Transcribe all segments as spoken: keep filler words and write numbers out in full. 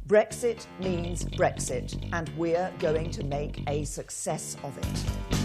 Brexit means Brexit, and we're going to make a success of it.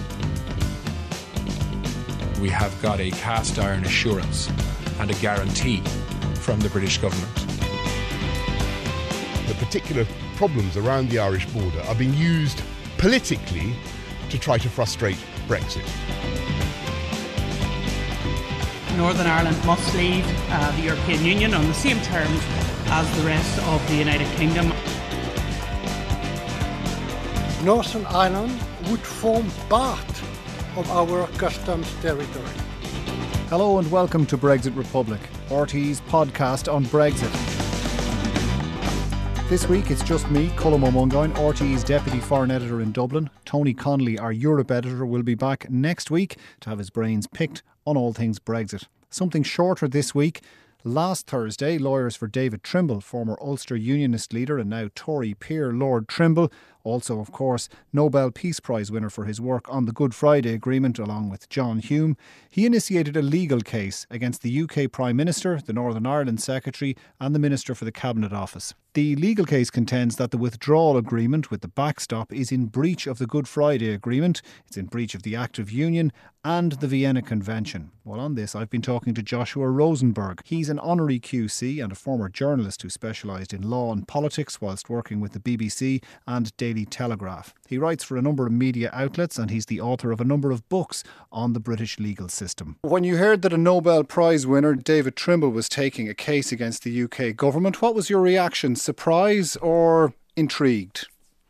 We have got a cast iron assurance and a guarantee from the British government. The particular problems around the Irish border are being used politically to try to frustrate Brexit. Northern Ireland must leave uh, the European Union on the same terms as the rest of the United Kingdom. Northern Ireland would form part of our customs territory. Hello and welcome to Brexit Republic, R T E's podcast on Brexit. This week it's just me, Colm O'Mungoyne, R T E's Deputy Foreign Editor in Dublin. Tony Connolly, our Europe Editor, will be back next week to have his brains picked on all things Brexit. Something shorter this week. Last Thursday, lawyers for David Trimble, former Ulster Unionist leader and now Tory peer Lord Trimble, also, of course, Nobel Peace Prize winner for his work on the Good Friday Agreement along with John Hume, he initiated a legal case against the U K Prime Minister, the Northern Ireland Secretary and the Minister for the Cabinet Office. The legal case contends that the withdrawal agreement with the backstop is in breach of the Good Friday Agreement, it's in breach of the Act of Union and the Vienna Convention. Well, on this, I've been talking to Joshua Rosenberg. He's an honorary Q C and a former journalist who specialised in law and politics whilst working with the B B C and Daily Telegraph. He writes for a number of media outlets and he's the author of a number of books on the British legal system. When you heard that a Nobel Prize winner, David Trimble, was taking a case against the U K government, what was your reaction? Surprise or intrigued?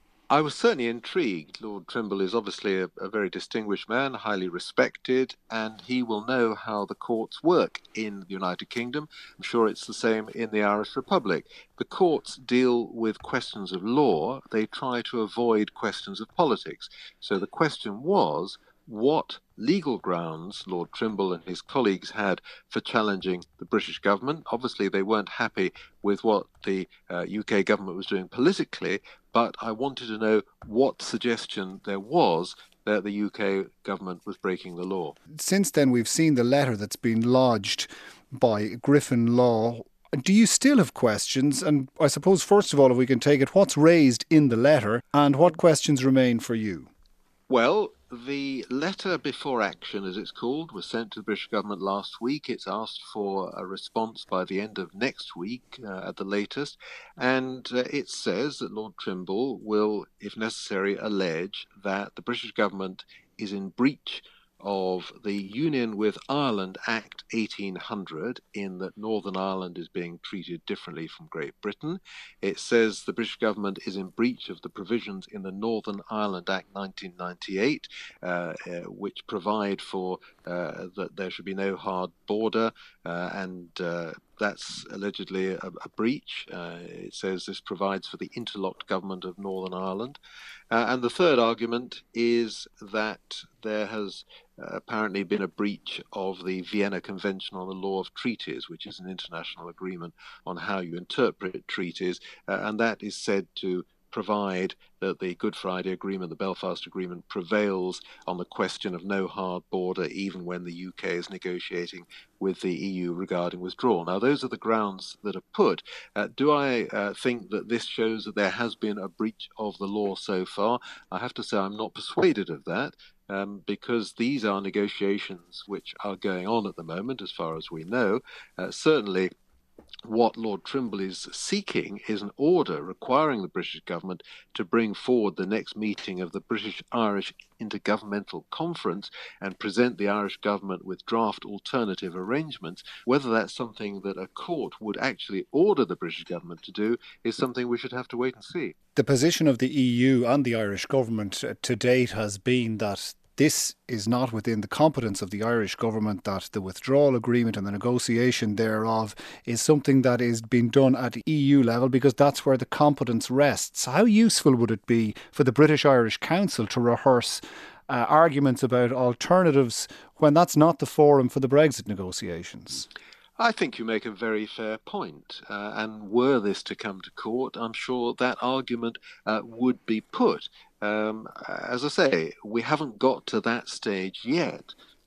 I was certainly intrigued. Lord Trimble is obviously a, a very distinguished man, highly respected, and he will know how the courts work in the United Kingdom. I'm sure it's the same in the Irish Republic. The courts deal with questions of law. They try to avoid questions of politics. So the question was, what legal grounds Lord Trimble and his colleagues had for challenging the British government. Obviously, they weren't happy with what the uh, U K government was doing politically, but I wanted to know what suggestion there was that the U K government was breaking the law. Since then, we've seen the letter that's been lodged by Griffin Law. Do you still have questions? And I suppose, first of all, if we can take it, what's raised in the letter and what questions remain for you? Well, the letter before action, as it's called, was sent to the British government last week. It's asked for a response by the end of next week uh, at the latest. And uh, it says that Lord Trimble will, if necessary, allege that the British government is in breach of the Union with Ireland Act eighteen hundred, in that Northern Ireland is being treated differently from Great Britain. It says the British government is in breach of the provisions in the Northern Ireland Act nineteen ninety-eight, uh, uh, which provide for uh, that there should be no hard border, uh, and uh, that's allegedly a, a breach. Uh, it says this provides for the interlocked government of Northern Ireland. Uh, and the third argument is that there has uh, apparently been a breach of the Vienna Convention on the Law of Treaties, which is an international agreement on how you interpret treaties, uh, and that is said to provide that the Good Friday Agreement, the Belfast Agreement, prevails on the question of no hard border, even when the U K is negotiating with the E U regarding withdrawal. Now, those are the grounds that are put. Uh, do I uh, think that this shows that there has been a breach of the law so far? I have to say I'm not persuaded of that. Um, because these are negotiations which are going on at the moment, as far as we know. Uh, certainly, what Lord Trimble is seeking is an order requiring the British government to bring forward the next meeting of the British-Irish Intergovernmental Conference and present the Irish government with draft alternative arrangements. Whether that's something that a court would actually order the British government to do is something we should have to wait and see. The position of the E U and the Irish government to date has been that this is not within the competence of the Irish government, that the withdrawal agreement and the negotiation thereof is something that is being done at E U level because that's where the competence rests. How useful would it be for the British-Irish Council to rehearse uh, arguments about alternatives when that's not the forum for the Brexit negotiations? I think you make a very fair point, uh, and were this to come to court, I'm sure that argument uh, would be put. Um, as I say, we haven't got to that stage yet,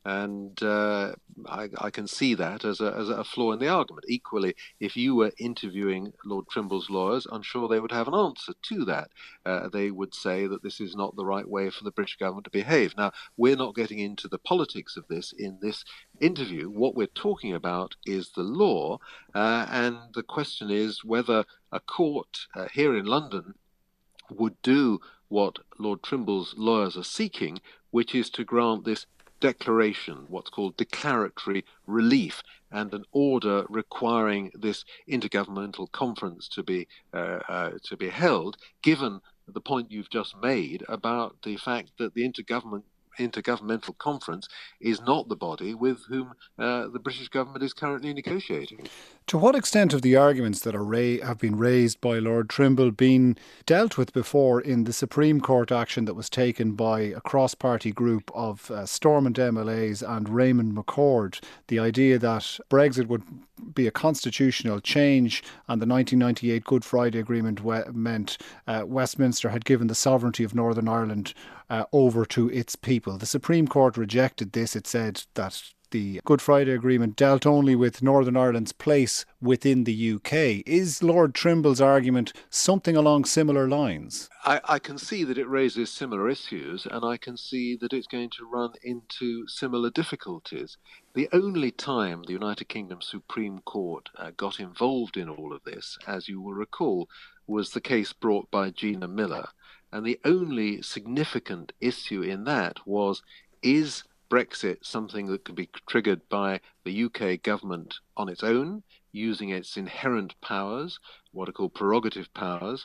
And uh, I, I can see that as a, as a flaw in the argument. Equally, if you were interviewing Lord Trimble's lawyers, I'm sure they would have an answer to that. Uh, they would say that this is not the right way for the British government to behave. Now, we're not getting into the politics of this in this interview. What we're talking about is the law, uh, and the question is whether a court uh, here in London would do what Lord Trimble's lawyers are seeking, which is to grant this declaration, what's called declaratory relief, and an order requiring this intergovernmental conference to be uh, uh, to be held, given the point you've just made about the fact that the intergovernment intergovernmental conference is not the body with whom uh, the British government is currently negotiating. To what extent have the arguments that are ra- have been raised by Lord Trimble been dealt with before in the Supreme Court action that was taken by a cross-party group of uh, Stormont M L As and Raymond McCord? The idea that Brexit would be a constitutional change, and the nineteen ninety-eight Good Friday Agreement we- meant uh, Westminster had given the sovereignty of Northern Ireland uh, over to its people. The Supreme Court rejected this. It said that the Good Friday Agreement dealt only with Northern Ireland's place within the U K. Is Lord Trimble's argument something along similar lines? I, I can see that it raises similar issues, and I can see that it's going to run into similar difficulties. The only time the United Kingdom Supreme Court uh, got involved in all of this, as you will recall, was the case brought by Gina Miller. And the only significant issue in that was, is Brexit something that could be triggered by the U K government on its own, using its inherent powers, what are called prerogative powers,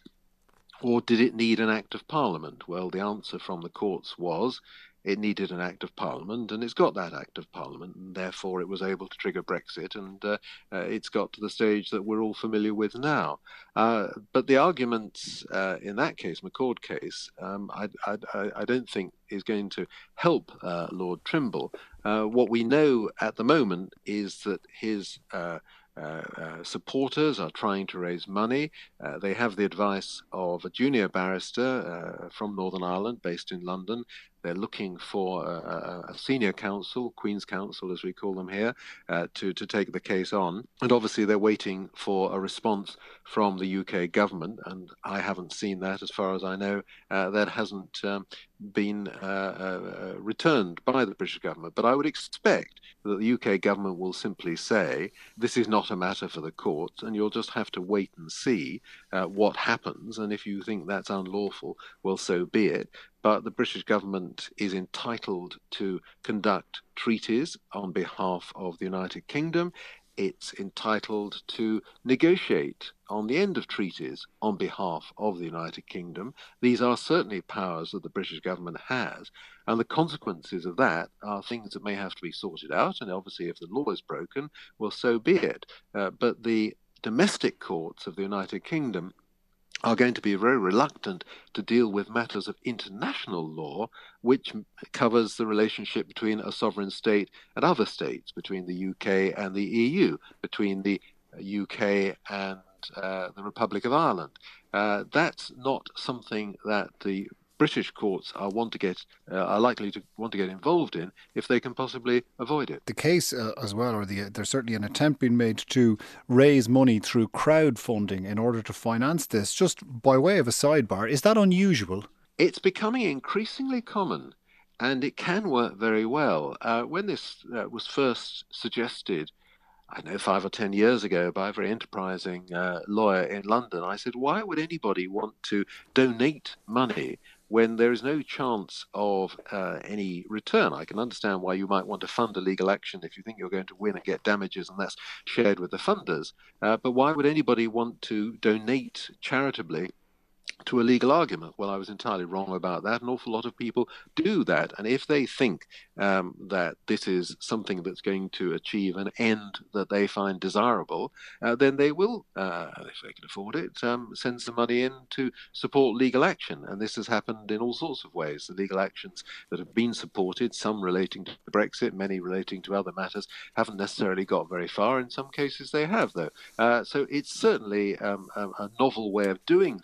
or did it need an Act of Parliament? Well, the answer from the courts was it needed an Act of Parliament, and it's got that Act of Parliament, and therefore it was able to trigger Brexit, and uh, uh, it's got to the stage that we're all familiar with now. Uh, but the arguments uh, in that case, McCord case, um, I, I, I don't think is going to help uh, Lord Trimble. Uh, what we know at the moment is that his uh, Uh, uh, supporters are trying to raise money. Uh, they have the advice of a junior barrister uh, from Northern Ireland based in London. They're looking for a, a senior counsel, Queen's Counsel as we call them here, uh, to, to take the case on. And obviously they're waiting for a response from the U K government, and I haven't seen that as far as I know. Uh, that hasn't um, been uh, uh, returned by the British government. But I would expect that the U K government will simply say, this is not a matter for the courts, and you'll just have to wait and see uh, what happens. And if you think that's unlawful, well, so be it. But the British government is entitled to conduct treaties on behalf of the United Kingdom. It's entitled to negotiate on the end of treaties on behalf of the United Kingdom. These are certainly powers that the British government has, and the consequences of that are things that may have to be sorted out, and obviously if the law is broken, well, so be it. Uh, but the domestic courts of the United Kingdom are going to be very reluctant to deal with matters of international law, which covers the relationship between a sovereign state and other states, between the U K and the E U, between the U K and uh, the Republic of Ireland. Uh, that's not something that the British courts are want to get uh, are likely to want to get involved in if they can possibly avoid it. The case uh, as well, or the, there's certainly an attempt being made to raise money through crowdfunding in order to finance this. Just by way of a sidebar, is that unusual? It's becoming increasingly common, and it can work very well. Uh, when this uh, was first suggested, I know five or ten years ago, by a very enterprising uh, lawyer in London, I said, why would anybody want to donate money when there is no chance of uh, any return? I can understand why you might want to fund a legal action if you think you're going to win and get damages, and that's shared with the funders. Uh, but why would anybody want to donate charitably to a legal argument? Well, I was entirely wrong about that. An awful lot of people do that. And if they think um, that this is something that's going to achieve an end that they find desirable, uh, then they will, uh, if they can afford it, um, send some money in to support legal action. And this has happened in all sorts of ways. The legal actions that have been supported, some relating to Brexit, many relating to other matters, haven't necessarily got very far. In some cases they have, though. Uh, so it's certainly um, a, a novel way of doing things.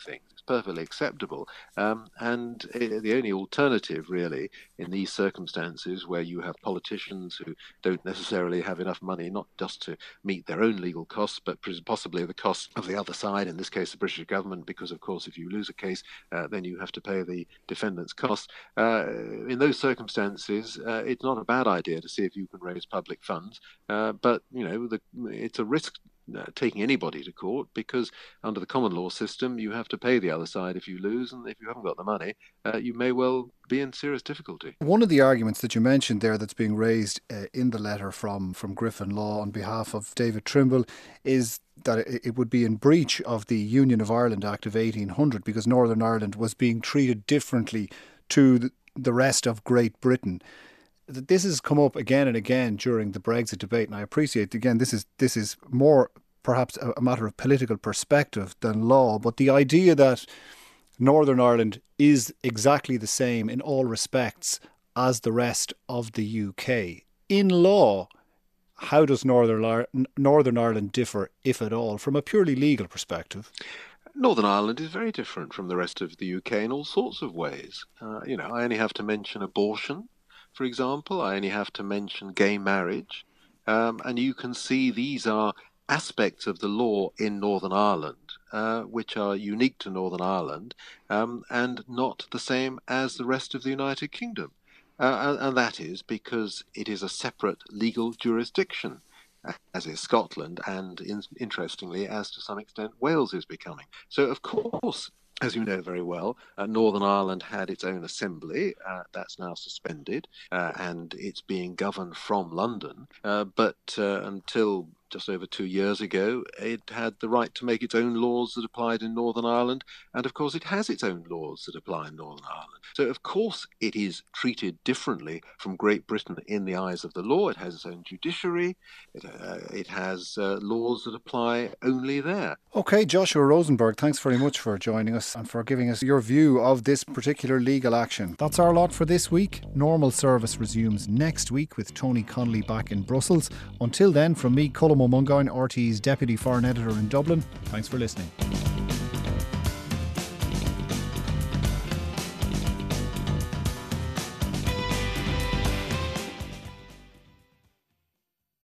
perfectly acceptable. Um, and it, the only alternative, really, in these circumstances where you have politicians who don't necessarily have enough money, not just to meet their own legal costs, but possibly the costs of the other side, in this case the British government, because of course if you lose a case, uh, then you have to pay the defendant's costs. Uh, in those circumstances, uh, it's not a bad idea to see if you can raise public funds, uh, but you know the, it's a risk Uh, taking anybody to court, because under the common law system you have to pay the other side if you lose, and if you haven't got the money, uh, you may well be in serious difficulty. One of the arguments that you mentioned there that's being raised uh, in the letter from, from Griffin Law on behalf of David Trimble is that it, it would be in breach of the Union of Ireland Act of eighteen hundred, because Northern Ireland was being treated differently to the, the rest of Great Britain. This has come up again and again during the Brexit debate, and I appreciate, again, this is this is more perhaps a, a matter of political perspective than law, but the idea that Northern Ireland is exactly the same in all respects as the rest of the U K. In law, how does Northern, Northern Ireland differ, if at all, from a purely legal perspective? Northern Ireland is very different from the rest of the U K in all sorts of ways. Uh, you know, I only have to mention abortion, for example. I only have to mention gay marriage. Um, and you can see these are aspects of the law in Northern Ireland, uh, which are unique to Northern Ireland, um, and not the same as the rest of the United Kingdom. Uh, and, and that is because it is a separate legal jurisdiction, as is Scotland, and in, interestingly, as to some extent, Wales is becoming. So, of course, as you know very well, uh, Northern Ireland had its own assembly. Uh, that's now suspended, uh, and it's being governed from London. Uh, but uh, until just over two years ago, it had the right to make its own laws that applied in Northern Ireland, and of course it has its own laws that apply in Northern Ireland. So of course it is treated differently from Great Britain in the eyes of the law. It has its own judiciary, it, uh, it has uh, laws that apply only there. OK, Joshua Rosenberg, thanks very much for joining us and for giving us your view of this particular legal action. That's our lot for this week. Normal service resumes next week with Tony Connolly back in Brussels. Until then, from me, Colm O'Mungoyne, R T É's Deputy Foreign Editor in Dublin, thanks for listening.